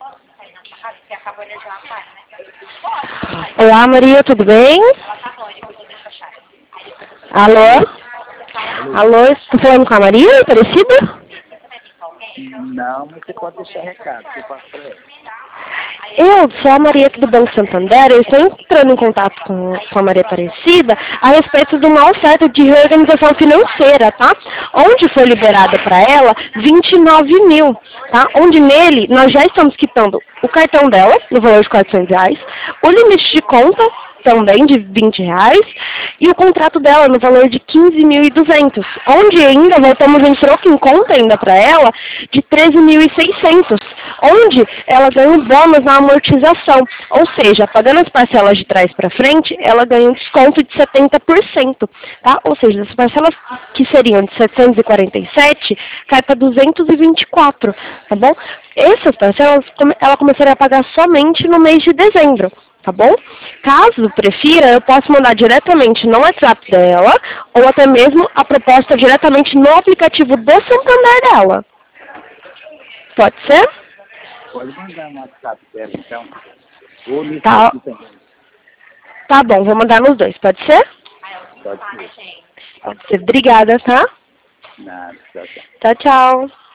Olá, Maria, tudo bem? Alô? Alô, estou falando com a Maria, Aparecida? Não, mas você pode deixar recado, que eu passo para ela. Eu sou a Maria aqui do Banco Santander, eu estou entrando em contato com a Maria Aparecida a respeito de uma oferta de reorganização financeira, tá? Onde foi liberada para ela 29 mil, tá? Onde nele nós já estamos quitando o cartão dela, no valor de R$ 400, o limite de conta também de R$ 20 e o contrato dela no valor de 15.200, onde ainda voltamos em troco em conta ainda para ela de 13.600, onde ela ganha um bônus na amortização, ou seja, pagando as parcelas de trás para frente, ela ganha um desconto de 70%, tá? Ou seja, as parcelas que seriam de 747 cai para 224, tá bom? Essas parcelas ela começaria a pagar somente no mês de dezembro. Tá bom? Caso prefira, eu posso mandar diretamente no WhatsApp dela ou até mesmo a proposta diretamente no aplicativo do Santander dela. Pode ser? Pode mandar no WhatsApp dela, então. Ou no Tá, aqui também. tá bom, vou mandar nos dois. Pode ser? Pode ser. Pode ser. Obrigada, tá? Nada, tchau, tchau. Tchau, tchau.